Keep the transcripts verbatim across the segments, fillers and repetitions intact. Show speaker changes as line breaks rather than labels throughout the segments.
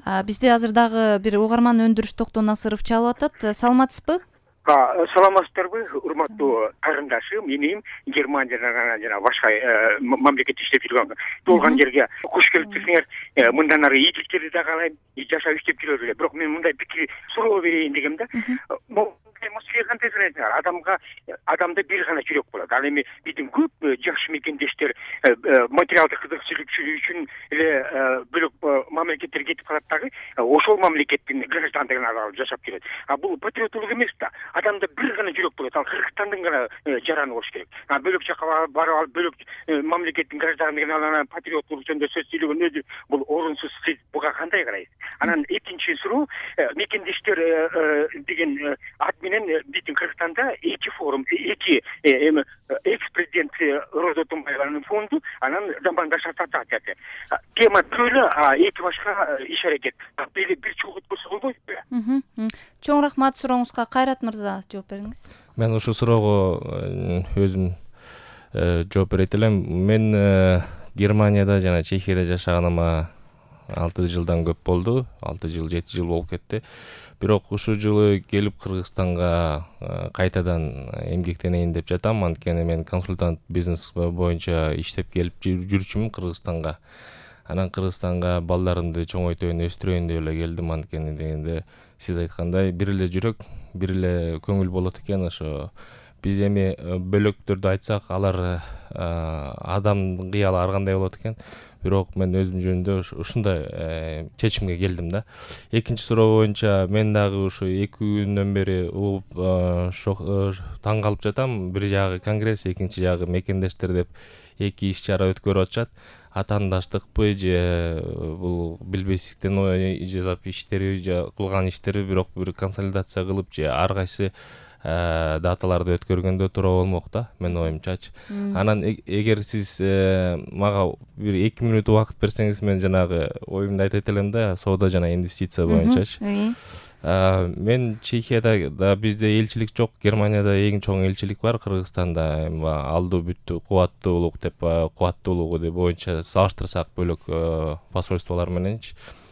Бизде азыр дагы бир угарман Өндүрүш Токтон Насыров чалып атат. Саламатсызбы?
Саламатсыздарбы, урматтуу карындашым, энем Германиядан жана башка мамлекетте иштеп жүргөн болгон жерге куш келипсиңер. Мындан ары ийгиликтерди да каалайм, жашап иштеп жүрөлү. Бирок мен мындай пикир суроо берейин дегем да. Атмосфера кандай санайсыңар? Адамга адамда бир гана жүрөк болот. Ал эми биздин көп жакшы мекендештер материалдык кызыкчылык үчүн эле бөлөк мамлекеттерге кетип калат дагы, ошол мамлекеттин граждандыгын алып жашап жүрөт. А бул патриоттулук эмес да. Адамда бир гана жүрөк болот. Ал Кыргызстандын гана жараны болуш керек. А бөлөк жакка барып алып бөлөк мамлекеттин граждандыгын алып патриоттулук жөнүндө сөз сүйлөгөн өзү бул орунсуз. Сиз буга кандай карайсыз? Анан экинчи суроо, мекендештер деген ат менен биздин Кыргызстанда эки форум, эки эми экс-президент Роза Тумбаеванын фонду, анан замандаш ассоциациясы. Тема түрлүү, а эки башка иш аракет. Бир бир чогут болсо болбойбу?
Чоң рахмат сурооңузга. Кайрат мырза, жооп бериңиз.
Мен ушул суроого өзүм жооп берет элем. Мен Германияда жана Чехияда жашаганыма алты жылдан көп болду. алты жыл, жети жыл болуп кетти. Бирок ушул жылы келип Кыргызстанга кайтадан эмгектенейин деп жатам. Анткени мен консультант бизнес боюнча иштеп келип жүрчүмүн Кыргызстанга. Анан Кыргызстанга балдарымды чоңойтойн, өстүрөйүн деп эле келдим. Анткени дегенде сиз айткандай бир эле жүрөк, бир эле көңүл болот экен. Ошо биз эми бөлөктөрдү айтсак, алар адам кыялы ар кандай болот экен. Бирок мен өзүм жөнүндө ушундай чечимге келдим да. Экинчи суроо боюнча мен дагы ушу эки күндөн бери угуп таң калып жатам. Бир жагы конгресс, экинчи жагы мекендештер деп эки иш чара өткөрүп атышат. Атаандаштыкпы же бул билбестиктен жасап иштери же кылган иштери, бирок бир консолидация кылып же ар кайсы даталарды өткөргөндө туура болмок да, менин оюмчачы. Анан эгер сиз мага бир эки мүнөт убакыт берсеңиз, мен жанагы оюмду айтат элем да, соода жана инвестиция боюнчачы. Мен Чехияда да бизде элчилик жок, Германияда эң чоң элчилик бар, Кыргызстанда алдуу бүттү кубаттуулук деп кубаттуулугу деп боюнча салыштырсак бөлөк посольстволор мененчи.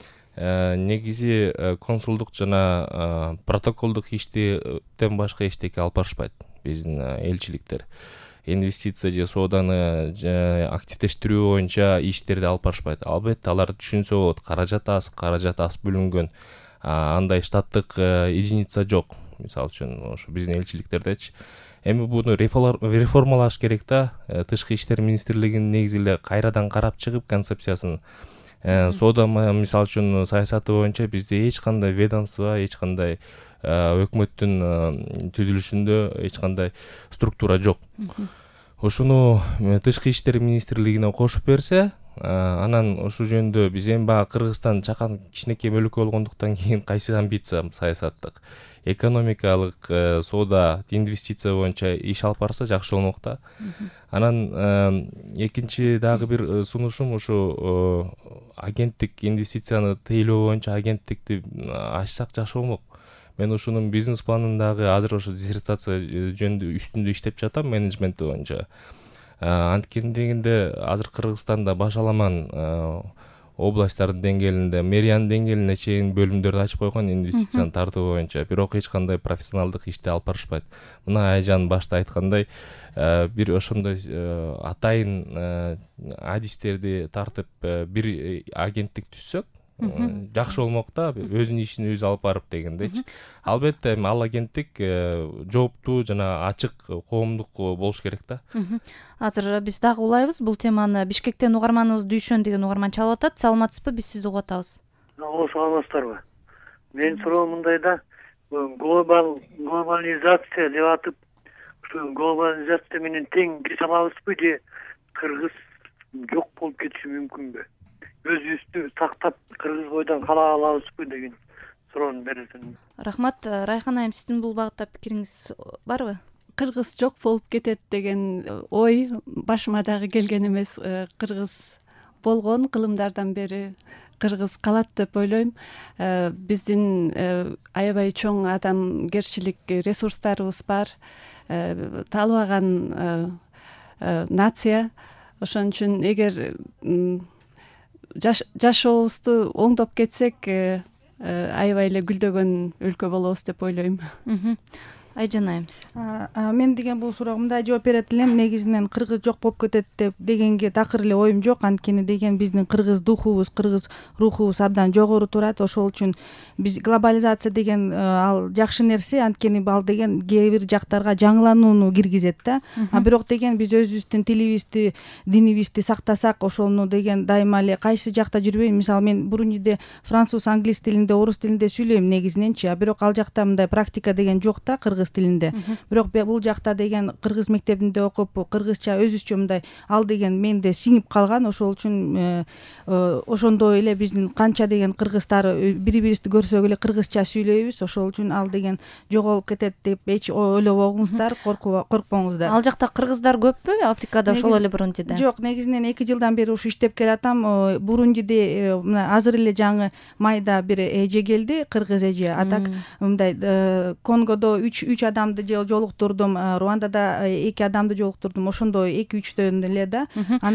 Негизи консулдук жана протоколдук иштен башка эчтеке алып барышпайт биздин элчиликтер. Инвестиция же сооданы активдештирүү боюнча иштерди алып барышпайт. Албетте алар түшүнсө болот, каражат аз, каражат аз бөлүнгөн. Андай штаттык единица жок. Мисалы үчүн ошо биздин элчиликтердечи. Эми буну реформалаш керек да. Тышкы иштер министрлигинин негизи эле кайрадан карап чыгып концепциясын. Соода мисалы үчүн саясаты боюнча бизде эч кандай ведомство, эч кандай өкмөттүн түзүлүшүндө эч кандай структура жок. Ошону тышкы иштер министрлигине кошуп берсе, анан ошол жөнүндө биз эми баягы Кыргызстан чакан кичинекей өлкө болгондуктан кийин кайсы амбиция саясаттык, экономикалык, соода, инвестиция боюнча иш алып барса жакшы болмок да. Анан экинчи дагы бир сунушум ушу агенттик инвестицияны тейлөө боюнча агенттикти ачсак жакшы болмок. Мен ушунун бизнес планындагы азыр ошо диссертация жөнүндө үстүндө иштеп жатам, менеджмент боюнча. Анткени дегенде азыр Кыргызстанда башаламан областтардын деңгээлинде, мэриянын деңгээлине чейин бөлүмдөрдү ачып койгон инвестицияны тартуу боюнча, бирок эч кандай профессионалдык ишти алып барышпайт. Мына Айжан башта айткандай, бир ошондой атайын адистерди тартып бир агенттик түзсөк жакшы болмок да, өзүнүн ишин өзү алып барып дегендечи. Албетте ал агенттик жооптуу жана ачык, коомдук болуш керек да.
Азыр биз дагы улайбыз. Бул теманы Бишкектен угарманыбыз Дүйшөн деген угарман чалып атат. Саламатсызбы? Биз сизди угуп атабыз.
Ооба, саламатсыздарбы? Менин суроом мындай да, глобал глобализация деп атып, ушу глобализация менен тең кете алабызбы же кыргыз жок болуп кетиши мүмкүнбү? Өзүбүздү сактап кыргыз бойдон кала алабызбы деген суроону бересин.
Рахмат. Райхан айым, сиздин бул багытта пикириңиз барбы?
Кыргыз жок болуп кетет деген ой башыма дагы келген эмес. Кыргыз болгон кылымдардан бери кыргыз калат деп ойлойм. Биздин аябай чоң адамгерчилик ресурстарыбыз бар, таалыбаган нация. Ошон үчүн эгер жашообузду оңдоп кетсек аябай эле гүлдөгөн өлкө болобуз деп ойлойм.
Айжан айым.
Мен деген бул суроого мындай жооп берет элем. Негизинен кыргыз жок болуп кетет деп дегенге такыр эле оюм жок. Анткени деген биздин кыргыз духубуз, кыргыз рухубуз абдан жогору турат. Ошол үчүн биз глобализация деген ал жакшы нерсе. Анткени ал деген кээ бир жактарга жаңыланууну киргизет да. А бирок деген биз өзүбүздүн тилибизди, динибизди сактасак, ошону деген дайыма эле кайсы жакта жүрбөйм. Мисалы мен Бурундиде француз, англис тилинде, орус тилинде сүйлөйм негизиненчи. А бирок ал жакта мындай практика деген жок да, кыргыз тилинде. Бирок бул жакта деген кыргыз мектебинде окуп, кыргызча өзүчө мындай ал деген менде сиңип калган. Ошол үчүн ошондой эле биздин канча деген кыргыздар бири-бирибизди көрсөк эле кыргызча сүйлөйбүз. Ошол үчүн ал деген жоголуп кетет деп эч ойлобоңуздар, коркпоңуздар.
Ал жакта кыргыздар көппү? Африкада ошол эле Бурундиде?
Жок, негизинен эки жылдан бери ушу иштеп келатам. Бурундиде мына азыр эле жаңы майда бир эже келди, кыргыз эже. Атак мындай Конгодо үч үч адамды жолуктурдум, Руандада эки адамды жолуктурдум. Ошондой эки үчтөн эле да.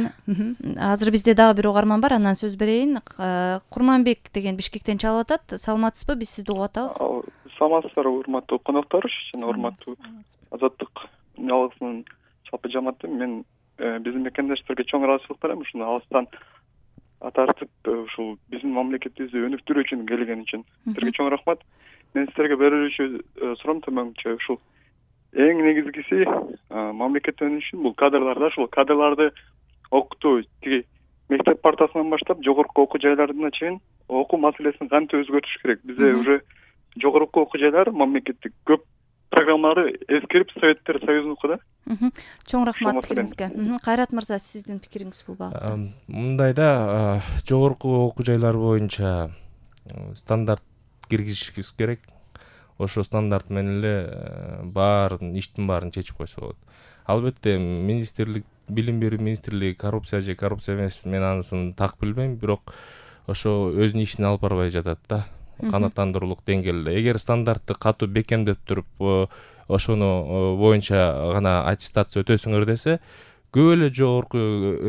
Азыр бизде дагы бир угарман бар, анан сөз берейин. Курманбек деген Бишкектен чалып атат. Саламатсызбы? Биз сизди угуп атабыз.
Саламатсыздарбы, урматтуу коноктор жана урматтуу Азаттык жалгысынын жалпы жамааты. Мен биздин мекендештерге чоң ыраазычылык берем. Ушуну алыстан тартып ушул биздин мамлекетибизди өнүктүрүү үчүн келген үчүн силерге чоң рахмат. Мен силерге берилүүчү суроом төмөнчө ушул эң негизгиси мамлекет өнүгүшүн бул кадрлар да. Ушул кадрларды окутуу, тиги мектеп партасынан баштап жогорку окуу жайларына чейин окуу маселесин кантип өзгөртүш керек. Бизде уже жогорку окуу жайлар мамлекеттик көп программалары эскерип Советтер Союзунуку да.
Чоң рахмат пикириңизге. Кайрат мырза, сиздин пикириңиз бул багы?
Мындай да, жогорку окуу жайлар боюнча стандарт киргизишибиз керек. Ошо стандарт менен эле баарын иштин баарын чечип койсо болот. Албетте министрлик, билим берүү министрлиги коррупция же коррупция эмес, мен анысын так билбейм, бирок ошо өзүнүн ишин алып барбай жатат да. Канааттандыруулук деңгээлде. Эгер стандартты катуу бекемдеп туруп, ошону боюнча гана аттестация өтөсүңөр десе, көп эле жогорку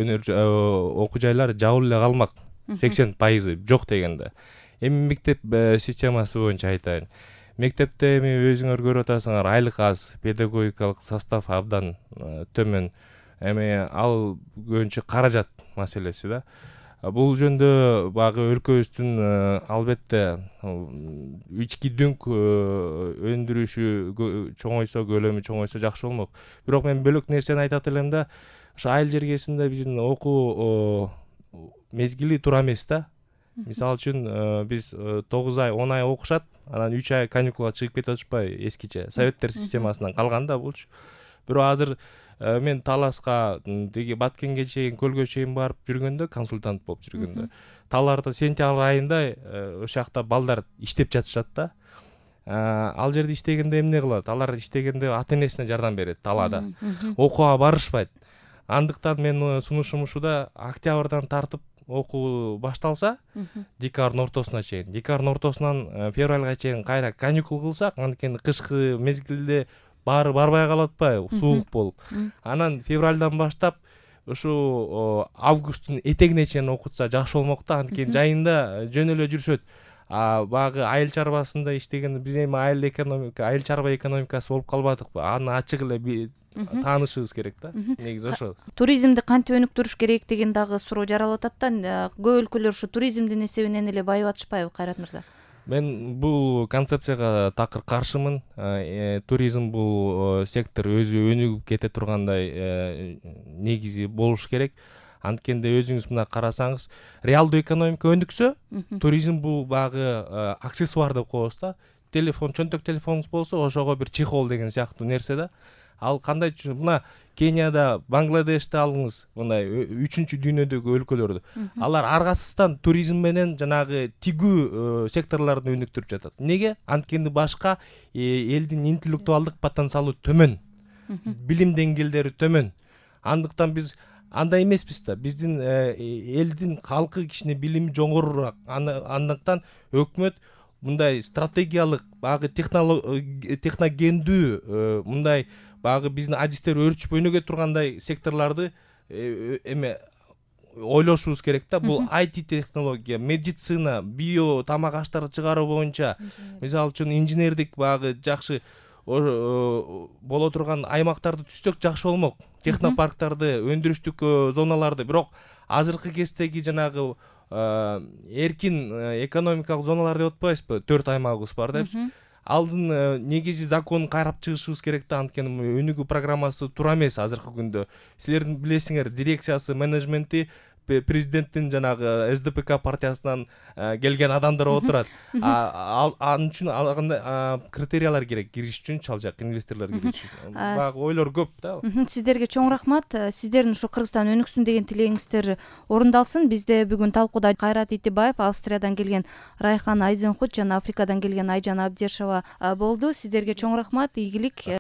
окуу жайлар жабылып эле калмак. сексен пайызы жок дегенде. Эми мектеп системасы боюнча айтайын. Мектепте эми өзүңөр көрүп атасыңар, айлык аз, педагогикалык состав абдан төмөн. Эми ал көбүнчө каражат маселеси да. Бул жөндө багы өлкөбүздүн албетте ички дүңк өндүрүшү чоңойсо, көлөмү чоңойсо жакшы болмок. Бирок мен бөлөк нерсени айтат элем да. Ошо айыл жергесинде биздин окуу мезгили туура эмес да. Мисалы үчүн биз тогуз ай, он ай окушат, анан үч ай каникулга чыгып кетип атышпайбы эскиче. Советтер системасынан калган да булчу. Бирок азыр мен Таласка, деги Баткенге чейин, Көлгө чейин барып жүргөндө, консультант болуп жүргөндө, таларда сентябрь айында ошол жакта балдар иштеп жатышат да. Ал жерде иштегенде эмне кылат? Алар иштегенде ата-энесине жардам берет талаада. Окууга барышпайт. Андыктан мен сунушум ушуда, октябрдан тартып окуу башталса, декабрдын ортосуна чейин, декабрдын ортосунан февралга чейин кайра каникул кылсак, анткени кышкы мезгилде баары барбай калып атпайбы, суук болуп. Анан февралдан баштап ушу августтун этегине чейин окутса жакшы болмок да, анткени жайында жөн эле жүрүшөт. А багы айыл чарбасында иштеген, биз эми айыл экономика, айыл чарба экономикасы болуп калбадыкпы? Аны ачык эле таанышыбыз керек да. Негизи ошол.
Туризмди кантип өнүктүрүш керек деген дагы суроо жаралып атат да. Көп өлкөлөр ушу туризмдин эсебинен эле байып атышпайбы, Кайрат мырза?
Мен бул концепцияга такыр каршымын. Туризм бул сектор өзү өнүгүп кете тургандай негизи болуш керек. Анткенде өзүңүз мына карасаңыз, реалдуу экономика өнүксө, туризм бул багы аксессуар деп коебуз да. Телефон, чөнтөк телефонуңуз болсо, ошого бир чехол деген сыяктуу нерсе да. Ал кандай мына Кенияда, Бангладеште алыңыз, мындай үчүнчү дүйнөдөгү өлкөлөрдү. Алар аргасыздан туризм менен жанагы тигүү секторлорун өнүктүрүп жатат. Неге? Анткени башка элдин интеллектуалдык потенциалы төмөн. Билим деңгээлдери төмөн. Андыктан биз андай эмеспиз да. Биздин элдин калкы кичине билими жоңорураак. Андыктан өкмөт мындай стратегиялык, багы техногендүү, мындай багы биздин адистер өрчүп өнүгө тургандай секторлорду эме ойлошубуз керек да. Бул ай ти технология, медицина, био тамак аштарды чыгаруу боюнча мисалы үчүн инженердик баягы жакшы боло турган аймактарды түзсөк жакшы болмок. Технопарктарды, өндүрүштүк зоналарды. Бирок азыркы кездеги жанагы эркин экономикалык зоналар деп атпайбызбы? төрт аймагыбыз бар деп. Алдын негизи закон кайрап чыгышыбыз керек да, анткени өнүгүү программасы туура эмес азыркы күндө. Силердин билесиңер, дирекциясы, менеджменти президенттин жанагы эс дэ пэ ка партиясынан келген адамдар отурат. Анын үчүн алганда критериялар керек кириш үчүн, чал жак инвесторлор кириш үчүн. Баягы ойлор көп да.
Сиздерге чоң рахмат. Сиздердин ушу Кыргызстан өнүксүн деген тилегиңиздер орундалсын. Бизде бүгүн талкууда Кайрат Итибаев, Австриядан келген Райхан Айзенхут жана Африкадан келген Айжан Абдешова болду. Сиздерге чоң рахмат, ийгилик.